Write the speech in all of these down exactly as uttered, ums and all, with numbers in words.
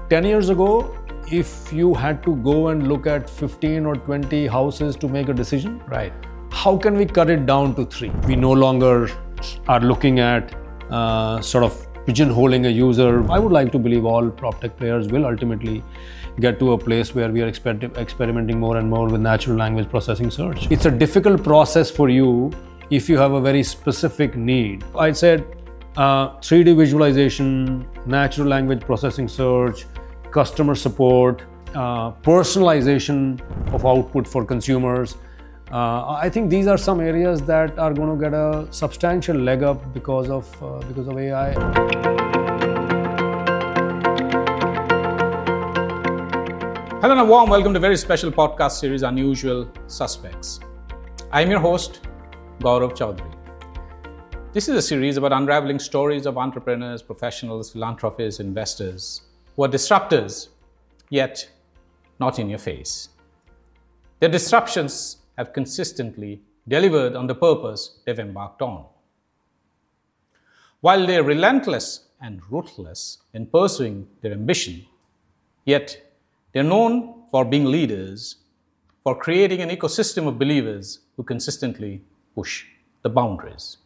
ten years ago, if you had to go and look at fifteen or twenty houses to make a decision, right? How can we cut it down to three? We no longer are looking at uh, sort of pigeonholing a user. I would like to believe all PropTech players will ultimately get to a place where we are exper- experimenting more and more with natural language processing search. It's a difficult process for you if you have a very specific need. I said uh, three D visualization, natural language processing search, customer support, uh, personalization of output for consumers. Uh, I think these are some areas that are going to get a substantial leg up because of uh, because of A I. Hello and a warm welcome to a very special podcast series, Unusual Suspects. I am your host, Gaurav Chaudhary. This is a series about unraveling stories of entrepreneurs, professionals, philanthropists, investors who are disruptors, yet not in your face. Their disruptions have consistently delivered on the purpose they've embarked on. While they're relentless and ruthless in pursuing their ambition, yet they're known for being leaders, for creating an ecosystem of believers who consistently push the boundaries.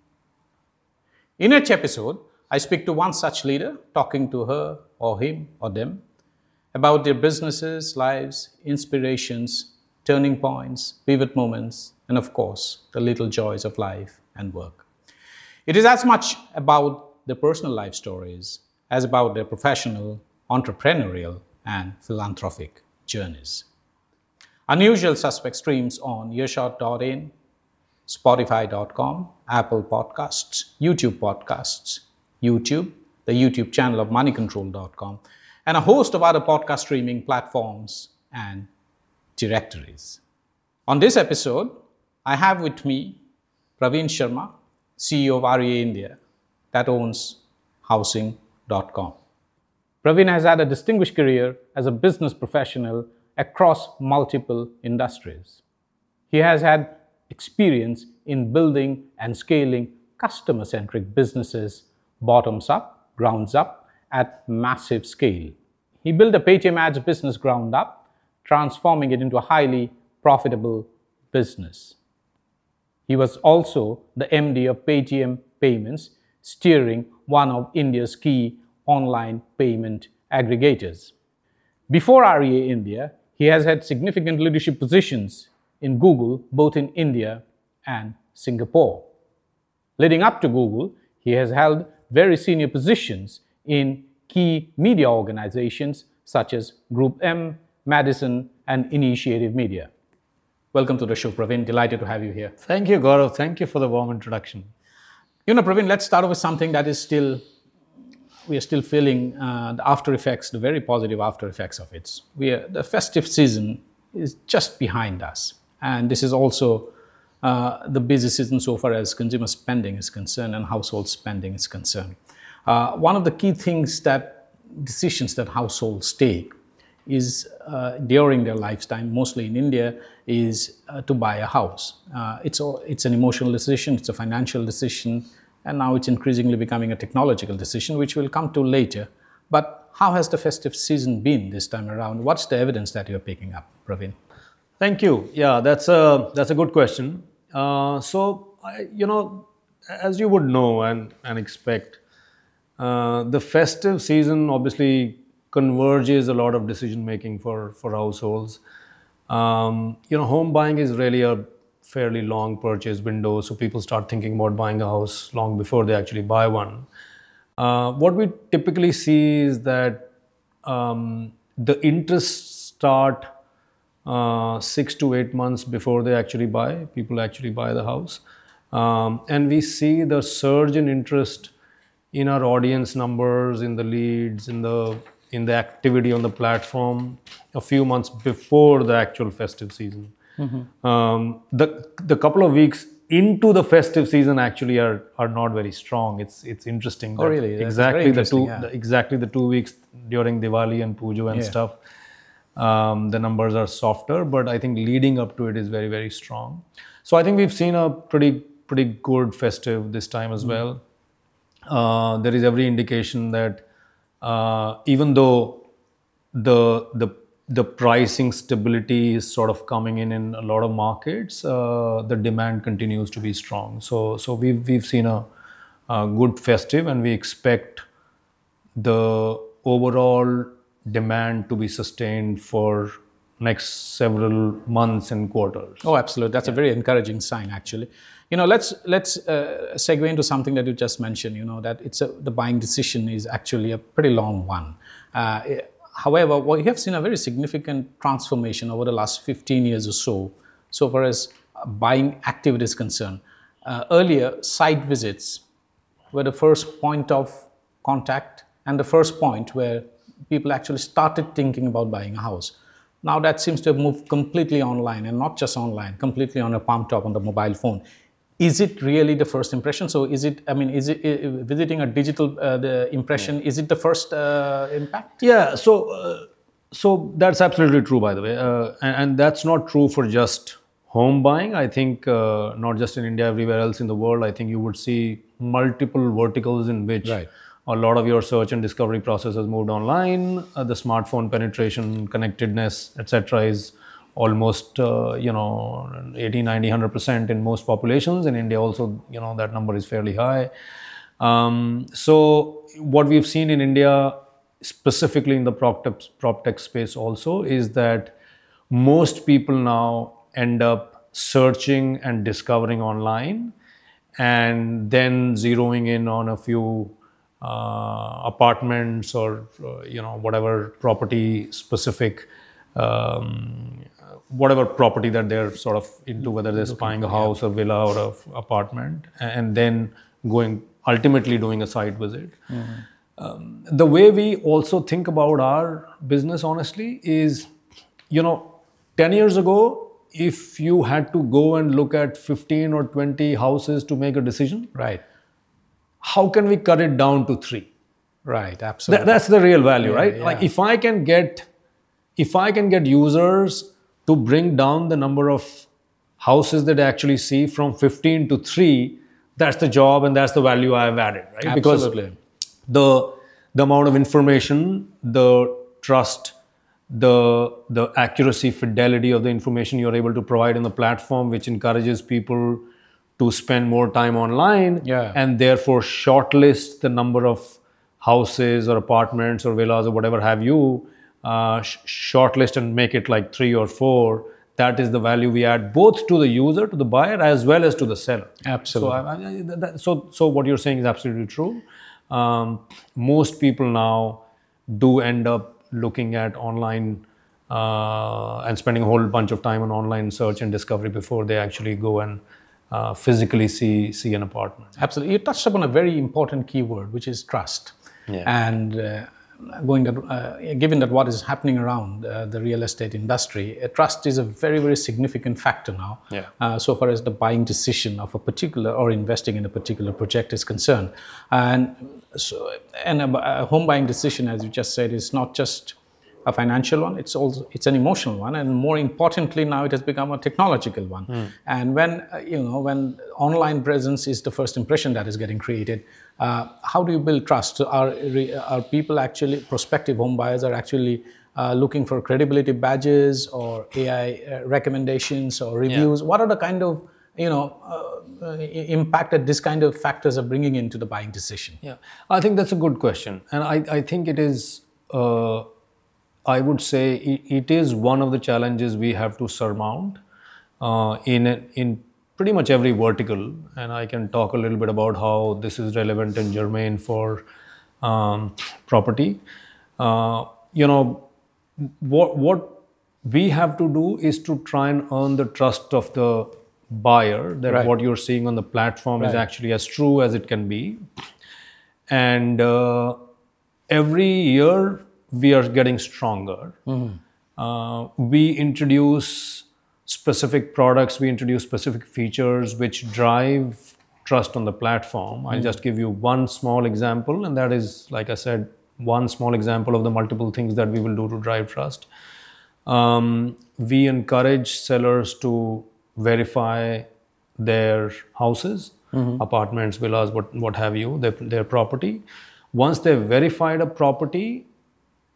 In each episode, I speak to one such leader, talking to her or him or them about their businesses, lives, inspirations, turning points, pivot moments, and of course, the little joys of life and work. It is as much about their personal life stories as about their professional, entrepreneurial, and philanthropic journeys. Unusual Suspect streams on earshot dot in, spotify dot com, Apple Podcasts, YouTube Podcasts, YouTube, the YouTube channel of money control dot com, and a host of other podcast streaming platforms and directories. On this episode, I have with me Praveen Sharma, C E O of R E A India, that owns housing dot com. Praveen has had a distinguished career as a business professional across multiple industries. He has had experience in building and scaling customer-centric businesses bottoms up, grounds up, at massive scale. He built a Paytm Ads business ground up, transforming it into a highly profitable business. He was also the M D of Paytm Payments, steering one of India's key online payment aggregators. Before R E A India, he has had significant leadership positions in Google, both in India and Singapore. Leading up to Google, he has held very senior positions in key media organizations such as Group M, Madison, and Initiative Media. Welcome to the show, Praveen. Delighted to have you here. Thank you, Gaurav. Thank you for the warm introduction. You know, Praveen, let's start with something that is still, we are still feeling uh, the after effects, the very positive after effects of it. We are, the festive season is just behind us. And this is also uh, the busy season so far as consumer spending is concerned and household spending is concerned. Uh, one of the key things that decisions that households take is uh, during their lifetime, mostly in India, is uh, to buy a house. Uh, it's, a, it's an emotional decision, it's a financial decision, and now it's increasingly becoming a technological decision, which we'll come to later. But how has the festive season been this time around? What's the evidence that you're picking up, Praveen? Thank you. Yeah, that's a that's a good question. Uh, so, I, you know, as you would know and, and expect, uh, the festive season obviously converges a lot of decision making for, for households. Um, you know, home buying is really a fairly long purchase window, so people start thinking about buying a house long before they actually buy one. Uh, what we typically see is that um, the interests start uh, six to eight months before they actually buy. People actually buy the house. Um, and we see the surge in interest in our audience numbers, in the leads, in the in the activity on the platform a few months before the actual festive season. Mm-hmm. Um, the the couple of weeks into the festive season actually are are not very strong. It's it's interesting. Oh, really? That's exactly the two yeah. the, exactly the two weeks during Diwali and Pujo and yeah. stuff. Um, the numbers are softer, but I think leading up to it is very very strong. So I think we've seen a pretty pretty good festive this time as mm-hmm. well. Uh, there is every indication that uh, even though the the the pricing stability is sort of coming in in a lot of markets. Uh, the demand continues to be strong. So so we've we've seen a, a good festive, and we expect the overall demand to be sustained for next several months and quarters. Oh, absolutely. That's yeah. a very encouraging sign, actually. You know, let's let's uh, segue into something that you just mentioned. You know, that it's a, the buying decision is actually a pretty long one. Uh, however, we have seen a very significant transformation over the last fifteen years or so, so far as buying activity is concerned. Uh, earlier, site visits were the first point of contact and the first point where people actually started thinking about buying a house. Now that seems to have moved completely online, and not just online, completely on a palm top on the mobile phone. Is it really the first impression? So is it, I mean, is it uh, visiting a digital uh, the impression, yeah. is it the first uh, impact? Yeah, so uh, so that's absolutely true, by the way. Uh, and, and that's not true for just home buying. I think uh, not just in India, everywhere else in the world, I think you would see multiple verticals in which right. a lot of your search and discovery process has moved online. Uh, the smartphone penetration, connectedness, et cetera is almost, uh, you know, eighty, ninety, one hundred percent in most populations. In India also, you know, that number is fairly high. Um, so what we've seen in India, specifically in the prop tech, prop tech space also, is that most people now end up searching and discovering online and then zeroing in on a few uh, apartments or, uh, you know, whatever property specific um, whatever property that they're sort of into, whether they're buying a house, a villa, or an apartment, and then going ultimately doing a site visit. Mm-hmm. Um, the way we also think about our business, honestly, is, you know, ten years ago, if you had to go and look at fifteen or twenty houses to make a decision, right? How can we cut it down to three? Right, absolutely. Th- that's the real value, yeah, right? Yeah. Like if I can get, if I can get users to bring down the number of houses that they actually see from fifteen to three, that's the job and that's the value I've added, right? Absolutely. Because the the amount of information, the trust, the the accuracy, fidelity of the information you're able to provide in the platform, which encourages people to spend more time online, yeah. and therefore shortlist the number of houses or apartments or villas or whatever have you, uh, sh- shortlist and make it like three or four. That is the value we add both to the user, to the buyer, as well as to the seller. Absolutely. So, I, I, that, so, so what you're saying is absolutely true. Um, most people now do end up looking at online uh, and spending a whole bunch of time on online search and discovery before they actually go and uh, physically see see an apartment. Absolutely. You touched upon a very important keyword, which is trust. Yeah. And uh, going that, uh, given that what is happening around uh, the real estate industry, uh, trust is a very, very significant factor now. Yeah. Uh, so far as the buying decision of a particular or investing in a particular project is concerned. And so, and a, a home buying decision, as you just said, is not just a financial one, it's also it's an emotional one, and more importantly now it has become a technological one. Mm. And when uh, you know when online presence is the first impression that is getting created, uh, how do you build trust? So are are people actually, prospective home buyers are actually uh, looking for credibility badges or A I uh, recommendations or reviews? Yeah. What are the kind of you know uh, uh, impact that this kind of factors are bringing into the buying decision? Yeah, I think that's a good question, and I I think it is. Uh, I would say it is one of the challenges we have to surmount uh, in in pretty much every vertical, and I can talk a little bit about how this is relevant and germane for um, property. Uh, you know, what what we have to do is to try and earn the trust of the buyer that right. what you're seeing on the platform right. is actually as true as it can be, and uh, every year we are getting stronger. Mm-hmm. Uh, we introduce specific products, we introduce specific features which drive trust on the platform. Mm-hmm. I'll just give you one small example, and that is, like I said, one small example of the multiple things that we will do to drive trust. Um, we encourage sellers to verify their houses, mm-hmm. apartments, villas, what, what have you, their, their property. Once they've verified a property,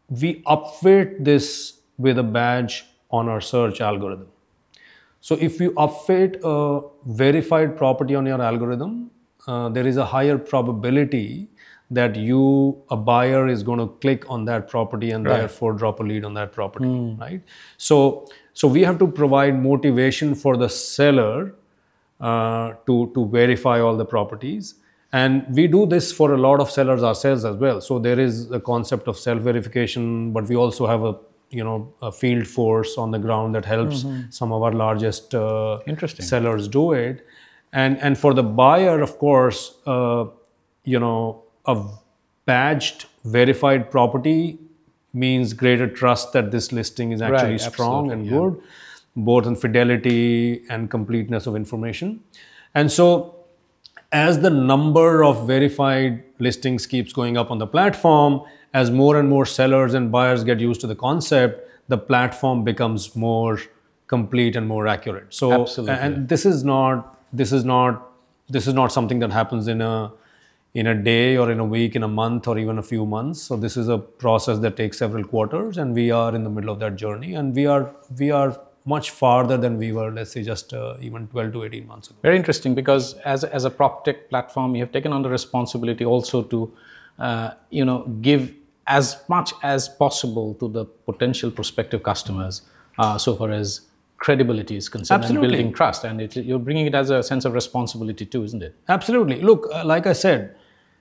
we upweight this with a badge on our search algorithm. So if you upweight a verified property on your algorithm, uh, there is a higher probability that you, a buyer, is going to click on that property and Right. therefore drop a lead on that property, right? So, so we have to provide motivation for the seller uh, to to verify all the properties, and we do this for a lot of sellers ourselves as well. So there is a concept of self verification, but we also have a you know a field force on the ground that helps some of our largest uh, Interesting. sellers do it. And and for the buyer, of course, uh, you know a badged verified property means greater trust that this listing is actually Right, strong absolutely, and yeah. good, both in fidelity and completeness of information. And so as the number of verified listings keeps going up on the platform, as more and more sellers and buyers get used to the concept, the platform becomes more complete and more accurate. So, Absolutely. and this is not this is not this is not something that happens in a in a day or in a week, in a month, or even a few months. So this is a process that takes several quarters, and we are in the middle of that journey, and we are we are much farther than we were, let's say, just uh, even twelve to eighteen months ago. Very interesting, because as a, as a prop tech platform, you have taken on the responsibility also to, uh, you know, give as much as possible to the potential prospective customers, uh, so far as credibility is concerned, Absolutely. and building trust. And it, you're bringing it as a sense of responsibility too, isn't it? Absolutely. Look, uh, like I said,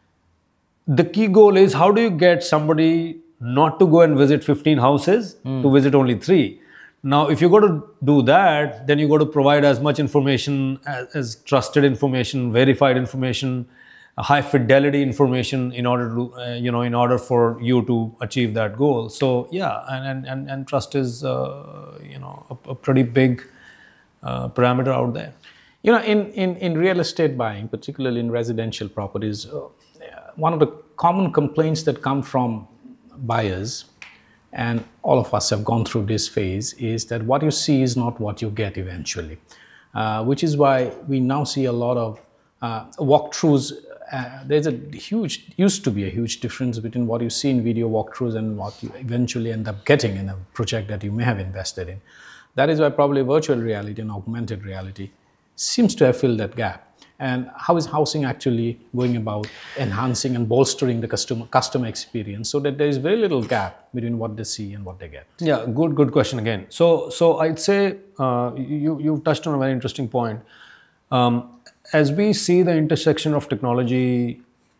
the key goal is how do you get somebody not to go and visit fifteen houses to visit only three? Now, if you got to do that, then you got to provide as much information as, as trusted information, verified information, high fidelity information in order to, uh, you know, in order for you to achieve that goal. So yeah, and and and, and trust is, uh, you know, a, a pretty big uh, parameter out there. You know, in, in, in real estate buying, particularly in residential properties, uh, one of the common complaints that come from buyers, and all of us have gone through this phase, is that what you see is not what you get eventually. Uh, which is why we now see a lot of uh, walkthroughs. Uh, there's a huge, used to be a huge difference between what you see in video walkthroughs and what you eventually end up getting in a project that you may have invested in. That is why probably virtual reality and augmented reality seems to have filled that gap. And how is housing actually going about enhancing and bolstering the customer customer experience so that there is very little gap between what they see and what they get? Yeah, good, good question again. So, so I'd say uh, you you touched on a very interesting point. Um, as we see the intersection of technology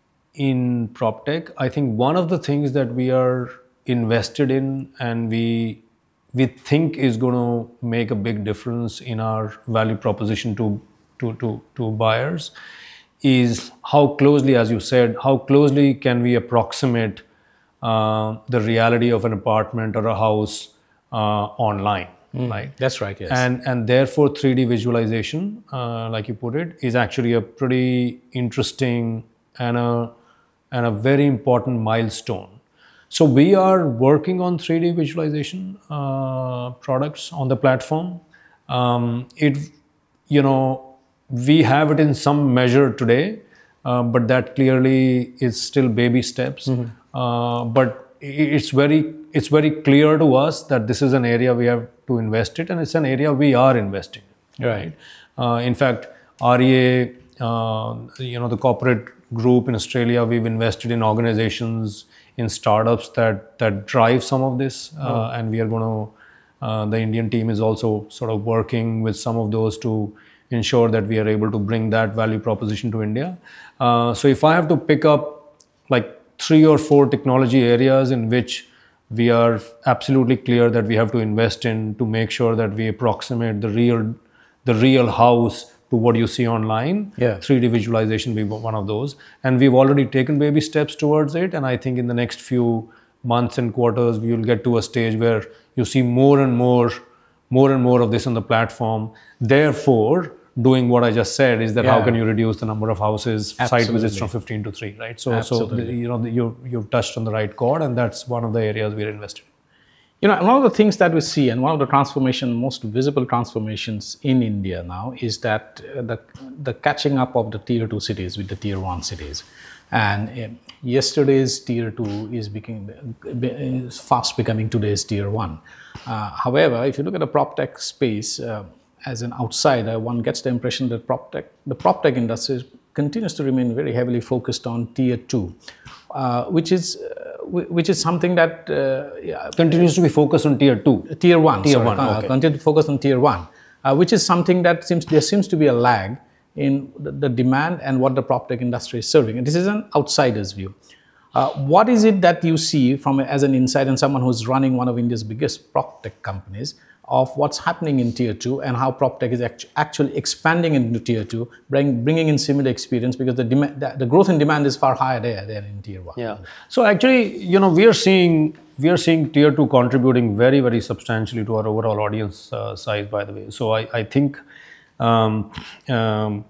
in PropTech, I think one of the things that we are invested in and we we think is going to make a big difference in our value proposition to to to, to buyers is how closely, as you said, how closely can we approximate uh, the reality of an apartment or a house uh, online, right? That's right, yes. And and therefore three D visualization, uh, like you put it, is actually a pretty interesting and a and a very important milestone. So we are working on three D visualization uh, products on the platform. Um, it, you know, we have it in some measure today, uh, but that clearly is still baby steps. Uh, but it's very it's very clear to us that this is an area we have to invest in, and it's an area we are investing in. Right. Uh, in fact, R E A, uh, you know, the corporate group in Australia, we've invested in organizations, in startups that that drive some of this, uh, Oh. and we are going to. Uh, the Indian team is also sort of working with some of those to ensure that we are able to bring that value proposition to India. Uh, so if I have to pick up like three or four technology areas in which we are absolutely clear that we have to invest in to make sure that we approximate the real the real house to what you see online, Yeah. three D visualization will be one of those. And we've already taken baby steps towards it. And I think in the next few months and quarters, we will get to a stage where you see more and more, more and more of this on the platform. Therefore, doing what I just said is that how Yeah. can you reduce the number of houses, site visits Absolutely. from fifteen to three, right? So, so Absolutely. the, you know, the, you you've touched on the right chord, and that's one of the areas we're invested in. You know, one of the things that we see, and one of the transformation, most visible transformations in India now, is that uh, the the catching up of the tier two cities with the tier one cities. And um, yesterday's tier two is, becoming, is fast becoming today's tier one. Uh, however, if you look at the prop tech space, uh, as an outsider, one gets the impression that prop tech, the prop tech industry continues to remain very heavily focused on tier two, uh, which is uh, which is something that uh, yeah, continues to be focused on tier two. Tier one. Tier sorry, one. uh, Okay. Continue to focus on tier one, uh, which is something that seems there seems to be a lag in the, the demand and what the prop tech industry is serving. And this is an outsider's view. Uh, what is it that you see from as an insider and someone who's running one of India's biggest prop tech companies of what's happening in tier two and how prop tech is actu- actually expanding into tier two, bring, bringing in similar experience, because the, demand, the, the growth in demand is far higher there than in tier one. Yeah. So actually, you know, we are seeing we are seeing tier two contributing very, very substantially to our overall audience uh, size, by the way. So I, I think, um, um,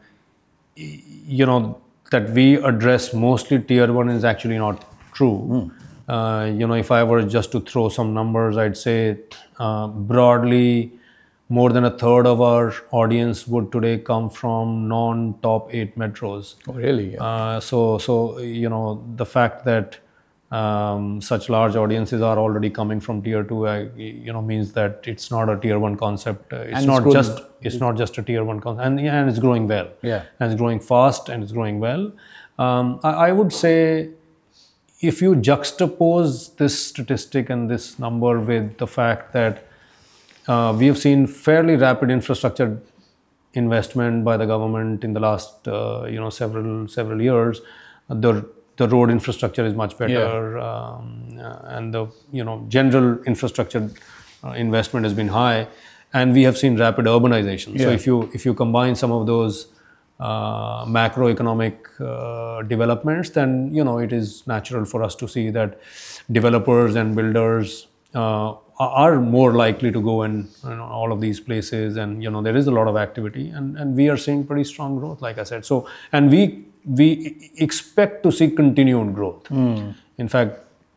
you know, that we address mostly tier one is actually not true. Mm. Uh, you know, if I were just to throw some numbers, I'd say uh, broadly more than a third of our audience would today come from non-top eight metros. Oh, really? Yeah. Uh, so, so you know, the fact that um, such large audiences are already coming from tier two, uh, you know, means that it's not a tier one concept. Uh, it's And not it's just it's not just a tier one concept, and yeah, and it's growing well. Yeah. And it's growing fast, and it's growing well. Um, I, I would say, if you juxtapose this statistic and this number with the fact that uh, we have seen fairly rapid infrastructure investment by the government in the last uh, you know several several years, the the road infrastructure is much better, yeah. um, uh, and the you know general infrastructure uh, investment has been high, and we have seen rapid urbanization. Yeah. So if you if you combine some of those uh, macroeconomic uh, developments, then you know it is natural for us to see that developers and builders uh, are more likely to go in you know, all of these places, and you know there is a lot of activity, and, and we are seeing pretty strong growth, like I said. So and we we expect to see continued growth. Mm. In fact,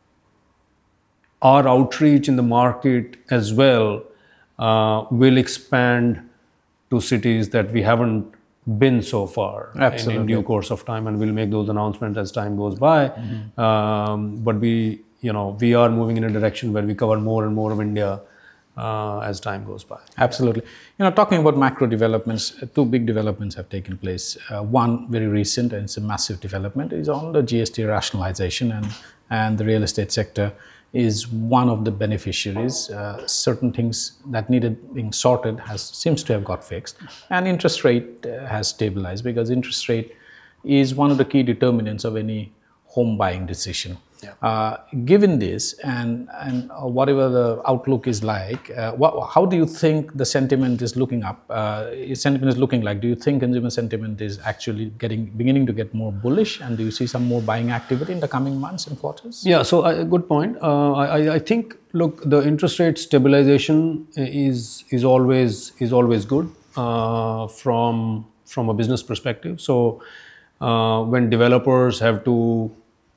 our outreach in the market as well uh, will expand to cities that we haven't been so far in, in due course of time, and we'll make those announcements as time goes by. Mm-hmm. Um, but we, you know, we are moving in a direction where we cover more and more of India uh, as time goes by. Absolutely. You know, talking about macro developments, uh, two big developments have taken place. Uh, one very recent, and it's a massive development, is on the G S T rationalization, and and the real estate sector is one of the beneficiaries. Uh, certain things that needed being sorted has seems to have got fixed, and interest rate uh, has stabilized, because interest rate is one of the key determinants of any home buying decision. Yeah. Uh, given this, and and uh, whatever the outlook is like, uh, what, how do you think the sentiment is looking up? Uh, sentiment is looking like. Do you think consumer sentiment is actually getting beginning to get more bullish, and do you see some more buying activity in the coming months and quarters? Yeah, so a uh, good point. Uh, I, I think look, the interest rate stabilization is is always is always good uh, from from a business perspective. So uh, when developers have to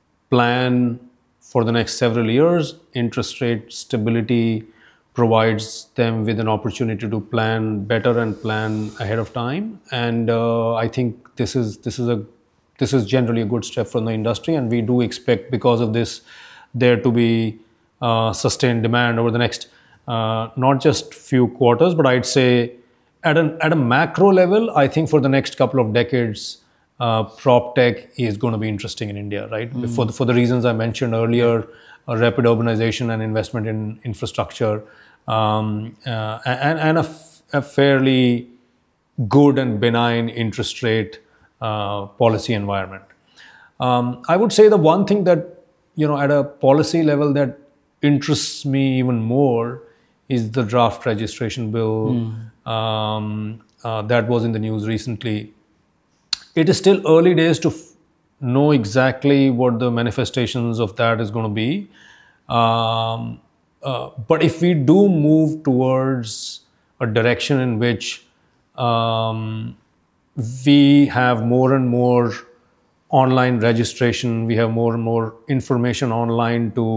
plan for the next several years, interest rate stability provides them with an opportunity to plan better and plan ahead of time. And uh, I think this is this is a this is generally a good step for the industry, and we do expect, because of this, there to be uh, sustained demand over the next uh, not just few quarters, but I'd say at an at a macro level, I think for the next couple of decades, Uh, prop tech is going to be interesting in India, right? Mm. For the, for the reasons I mentioned earlier, uh, rapid urbanization and investment in infrastructure, um, uh, and, and a, f- a fairly good and benign interest rate uh, policy environment. Um, I would say the one thing that, you know, at a policy level that interests me even more is the draft registration bill mm. um, uh, that was in the news recently. It is still early days to f- know exactly what the manifestations of that is going to be. Um, uh, but if we do move towards a direction in which um, we have more and more online registration, we have more and more information online to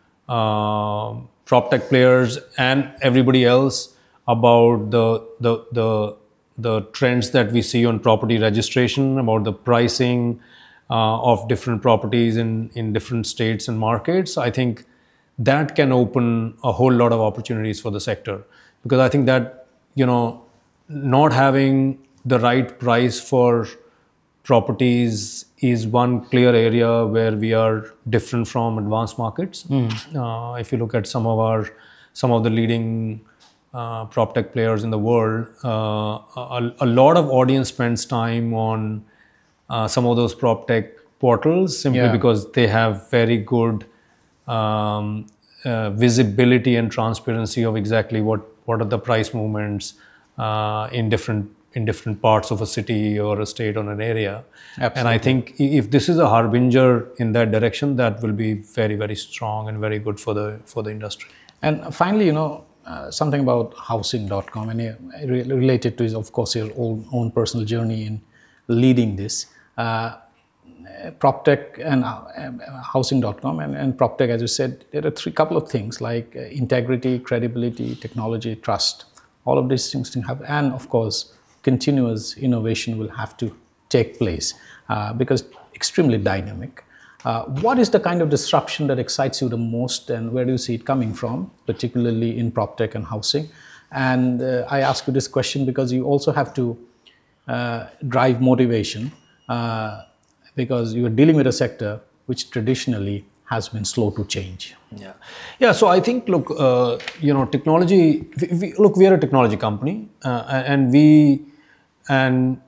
uh, prop tech players and everybody else about the the the the trends that we see on property registration, about the pricing, uh, of different properties in, in different states and markets, I think that can open a whole lot of opportunities for the sector. Because I think that, you know, not having the right price for properties is one clear area where we are different from advanced markets. Mm. Uh, if you look at some of our, some of the leading uh, prop tech players in the world, uh, a, a lot of audience spends time on uh, some of those prop tech portals simply yeah. because they have very good um, uh, visibility and transparency of exactly what, what are the price movements uh, in different in different parts of a city or a state or an area. Absolutely. And I think if this is a harbinger in that direction, that will be very, very strong and very good for the for the industry. And finally, you know, uh, something about housing dot com, and uh, related to, is of course, your own, own personal journey in leading this. Uh, PropTech and uh, housing dot com and, and PropTech, as you said, there are three couple of things like uh, integrity, credibility, technology, trust. All of these things to have, and of course, continuous innovation will have to take place uh, because extremely dynamic. Uh, what is the kind of disruption that excites you the most, and where do you see it coming from, particularly in PropTech and housing? And uh, I ask you this question because you also have to uh, drive motivation uh, because you are dealing with a sector which traditionally has been slow to change. Yeah, yeah. So I think, look, uh, you know, technology. We, we, look, we are a technology company, uh, and we, and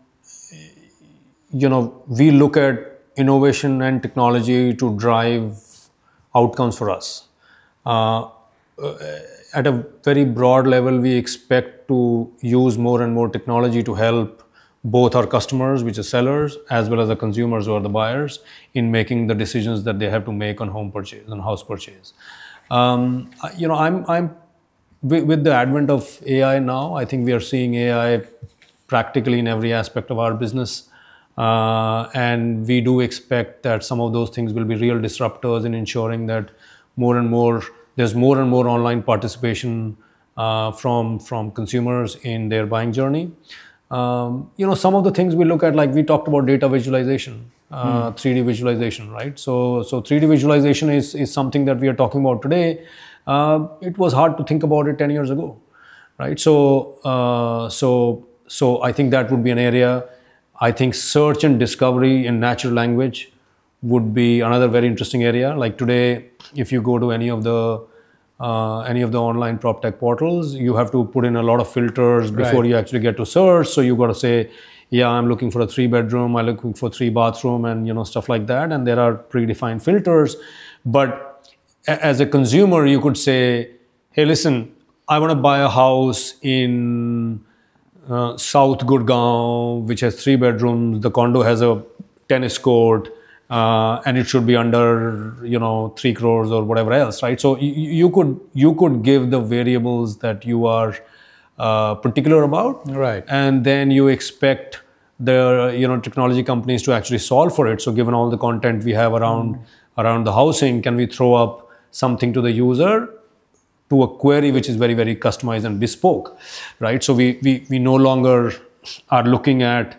you know, we look at innovation and technology to drive outcomes for us. Uh, at a very broad level, we expect to use more and more technology to help both our customers, which are sellers, as well as the consumers who are the buyers, in making the decisions that they have to make on home purchase and house purchase. Um, you know, I'm, I'm with the advent of A I now, I think we are seeing A I practically in every aspect of our business. Uh, and we do expect that some of those things will be real disruptors in ensuring that more and more, there's more and more online participation uh, from, from consumers in their buying journey. Um, you know, some of the things we look at, like we talked about data visualization, uh, hmm. three D visualization, right? So, so three D visualization is, is something that we are talking about today. Uh, it was hard to think about it ten years ago, right? So, uh, so, so I think that would be an area. I think search and discovery in natural language would be another very interesting area. Like today, if you go to any of the Uh, any of the online prop tech portals, you have to put in a lot of filters before right. you actually get to search. So you got to say, yeah, I'm looking for a three bedroom, I'm looking for three bathroom, and you know, stuff like that. And there are predefined filters. But a- as a consumer, you could say, hey, listen, I want to buy a house in uh, South Gurgaon, which has three bedrooms. The condo has a tennis court. Uh, and it should be under, you know, three crores or whatever else, right? So you, you could you could give the variables that you are uh, particular about, right? And then you expect the you know technology companies to actually solve for it. So given all the content we have around mm. around the housing, can we throw up something to the user to a query which is very very customized and bespoke, right? So we we we no longer are looking at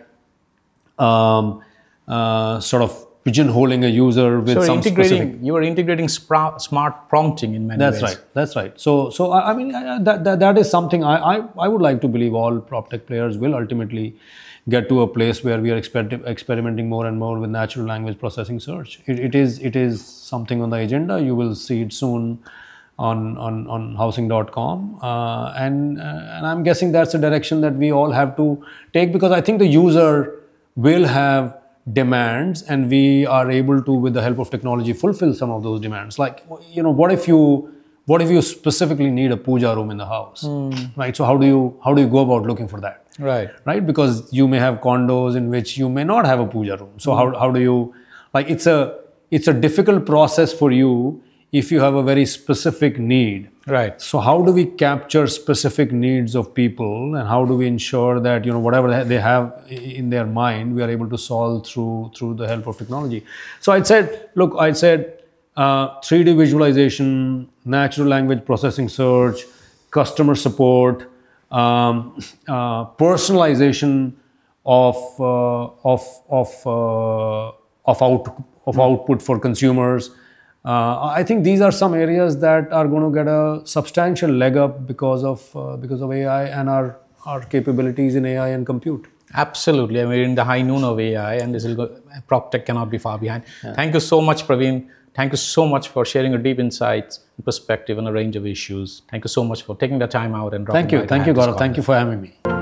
um, uh, sort of pigeonholing a user with so some integrating, specific. You are integrating spra- smart prompting in many that's ways. That's right. That's right. So, so I, I mean, that, that that is something I, I I would like to believe all prop tech players will ultimately get to a place where we are exper- experimenting more and more with natural language processing search. It, it is it is something on the agenda. You will see it soon on on on housing dot com, uh, and uh, and I'm guessing that's a direction that we all have to take, because I think the user will have demands, and we are able to, with the help of technology, fulfill some of those demands. Like, you know, what if you what if you specifically need a puja room in the house, mm. right? So how do you how do you go about looking for that, right? Right, because you may have condos in which you may not have a puja room. So mm. how how do you, like, it's a it's a difficult process for you if you have a very specific need. Right. So how do we capture specific needs of people, and how do we ensure that, you know, whatever they have in their mind, we are able to solve through through the help of technology? So I said, look, I said uh, three D visualization, natural language processing search, customer support, um, uh, personalization of uh, of of uh, of out of output for consumers. Uh, I think these are some areas that are going to get a substantial leg up because of uh, because of A I and our our capabilities in A I and compute. Absolutely. I mean, we're in the high noon of A I, and this will go, PropTech cannot be far behind. Yeah. Thank you so much, Praveen. Thank you so much for sharing your deep insights and perspective on a range of issues. Thank you so much for taking the time out and dropping Thank you. by. Thank you, Gaurav. Thank you for having me.